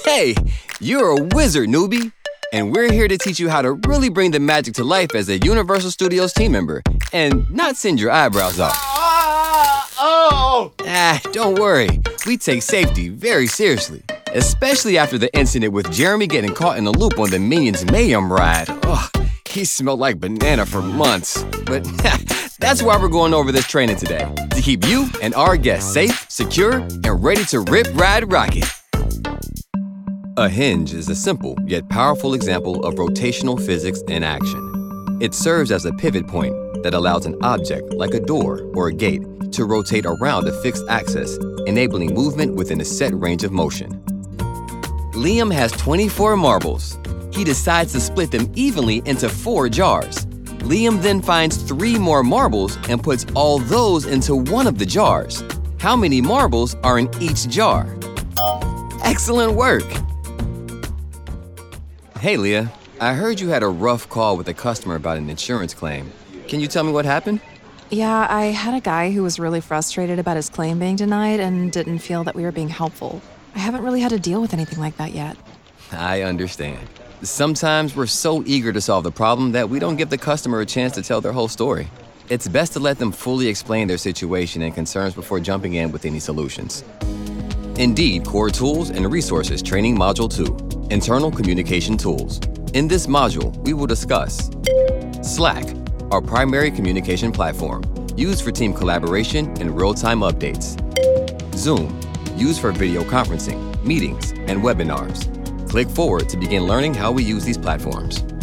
Hey, you're a wizard, newbie. And we're here to teach you how to really bring the magic to life as a Universal Studios team member and not send your eyebrows off. Don't worry. We take safety very seriously, especially after the incident with Jeremy getting caught in the loop on the Minions Mayhem ride. Ugh, he smelled like banana for months. But that's why we're going over this training today, to keep you and our guests safe, secure, and ready to rip, ride, rock it. A hinge is a simple yet powerful example of rotational physics in action. It serves as a pivot point that allows an object, like a door or a gate, to rotate around a fixed axis, enabling movement within a set range of motion. Liam has 24 marbles. He decides to split them evenly into 4 jars. Liam then finds 3 more marbles and puts all those into one of the jars. How many marbles are in each jar? Excellent work! Hey, Leah, I heard you had a rough call with a customer about an insurance claim. Can you tell me what happened? Yeah, I had a guy who was really frustrated about his claim being denied and didn't feel that we were being helpful. I haven't really had to deal with anything like that yet. I understand. Sometimes we're so eager to solve the problem that we don't give the customer a chance to tell their whole story. It's best to let them fully explain their situation and concerns before jumping in with any solutions. Indeed Core Tools and Resources Training Module 2, Internal Communication Tools. In this module, we will discuss Slack, our primary communication platform, used for team collaboration and real-time updates. Zoom, used for video conferencing, meetings, and webinars. Click forward to begin learning how we use these platforms.